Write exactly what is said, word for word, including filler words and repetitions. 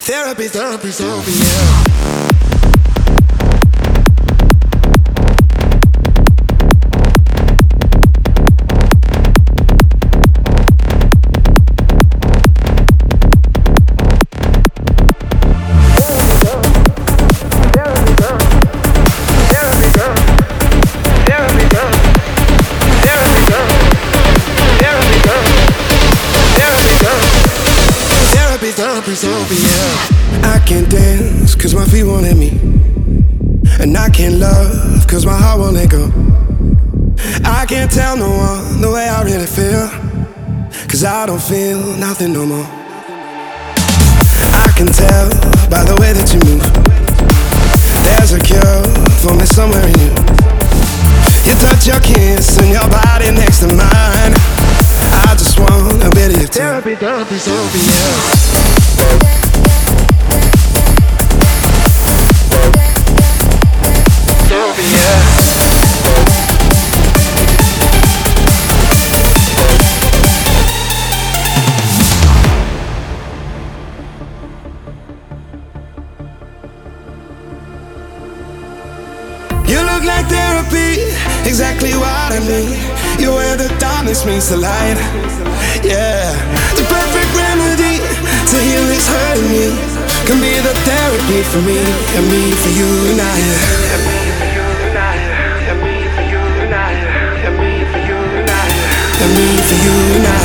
Therapy, therapy, therapy, yeah. I can't dance cause my feet won't let me, and I can't love cause my heart won't let go. I can't tell no one the way I really feel, cause I don't feel nothing no more. I can tell by the way that you move, there's a cure for me somewhere in you. You touch your kiss and your body next to mine. I just want a bit of your therapy, therapy, therapy, yeah. Therapy, yeah. You look like therapy, exactly what I need. You're where the darkness meets the light. Yeah, the perfect remedy to heal this hurting me. Can be the therapy for me, and me for you and I. And me for you and I. And me for you and I. And me for you and I. And me for you and I.